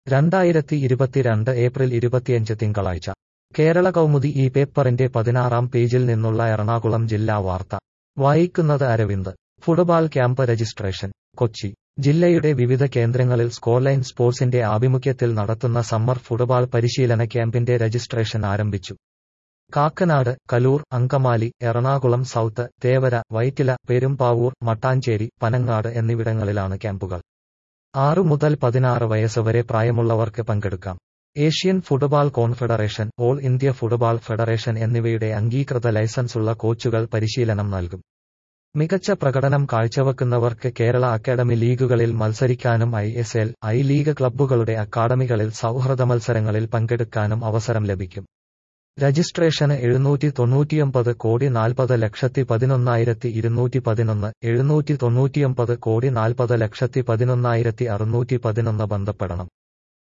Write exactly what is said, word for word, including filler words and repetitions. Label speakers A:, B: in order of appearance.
A: രണ്ടായിരത്തി ഇരുപത്തിരണ്ട് ഏപ്രിൽ ഇരുപത്തിയഞ്ച് തിങ്കളാഴ്ച കേരള കൗമുദി ഈ പേപ്പറിന്റെ പതിനാറാം പേജിൽ നിന്നുള്ള എറണാകുളം ജില്ലാ വാർത്ത വായിക്കുന്നത് Aravind. Football camp registration. Kochi ജില്ലയുടെ വിവിധ കേന്ദ്രങ്ങളിൽ സ്കോർലൈൻ സ്പോർട്സിന്റെ ആഭിമുഖ്യത്തിൽ നടത്തുന്ന സമ്മർ ഫുട്ബോൾ പരിശീലന ക്യാമ്പിന്റെ രജിസ്ട്രേഷൻ ആരംഭിച്ചു. കാക്കനാട്, കലൂർ, അങ്കമാലി, എറണാകുളം സൗത്ത്, തേവര, വൈറ്റില, പെരുമ്പാവൂർ, മട്ടാഞ്ചേരി, പനങ്ങാട് എന്നിവിടങ്ങളിലാണ് ക്യാമ്പുകൾ. ആറു മുതൽ പതിനാറ് വയസ്സ് വരെ പ്രായമുള്ളവർക്ക് പങ്കെടുക്കാം. Asian football confederation, all India football federation എന്നിവയുടെ അംഗീകൃത ലൈസൻസുള്ള കോച്ചുകൾ പരിശീലനം നൽകും. മികച്ച പ്രകടനം കാഴ്ചവെക്കുന്നവർക്ക് കേരള അക്കാഡമി ലീഗുകളിൽ മത്സരിക്കാനും I S L, I league ക്ലബ്ബുകളുടെ അക്കാഡമികളിൽ സൗഹൃദ മത്സരങ്ങളിൽ പങ്കെടുക്കാനും അവസരം ലഭിക്കും. രജിസ്ട്രേഷന് എഴുന്നൂറ്റി തൊണ്ണൂറ്റിയൊമ്പത് കോടി നാൽപ്പത് ലക്ഷത്തി പതിനൊന്നായിരത്തി ഇരുന്നൂറ്റി പതിനൊന്ന്, എഴുന്നൂറ്റി തൊണ്ണൂറ്റിയൊമ്പത് കോടി നാൽപ്പത് ലക്ഷത്തി പതിനൊന്നായിരത്തി അറുന്നൂറ്റി പതിനൊന്ന് ബന്ധപ്പെടണം.